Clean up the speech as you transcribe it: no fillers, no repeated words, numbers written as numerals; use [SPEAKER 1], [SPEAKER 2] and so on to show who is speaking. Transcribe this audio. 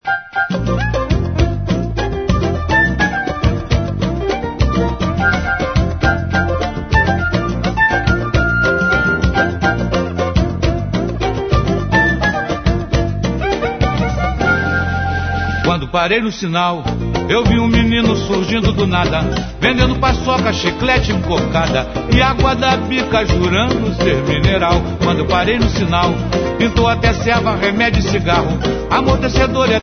[SPEAKER 1] Quando parei no sinal, eu vi um menino surgindo do nada, vendendo paçoca, chiclete e cocada e água da bica, jurando ser mineral. Quando parei no sinal, pintou até serva, remédio e cigarro, amortecedor e